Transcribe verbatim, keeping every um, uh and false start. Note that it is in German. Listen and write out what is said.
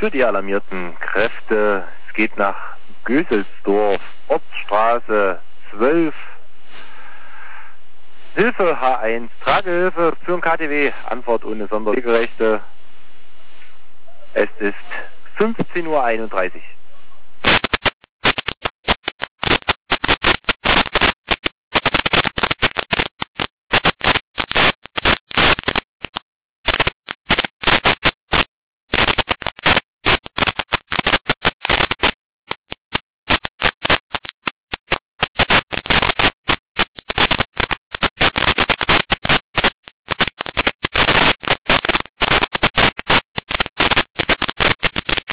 für die alarmierten Kräfte. Es geht nach Göselsdorf, Ortsstraße zwölf. Hilfe H eins, Tragehilfe für den K T W, Antwort ohne Sonderrechte. Es ist fünfzehn Uhr einunddreißig.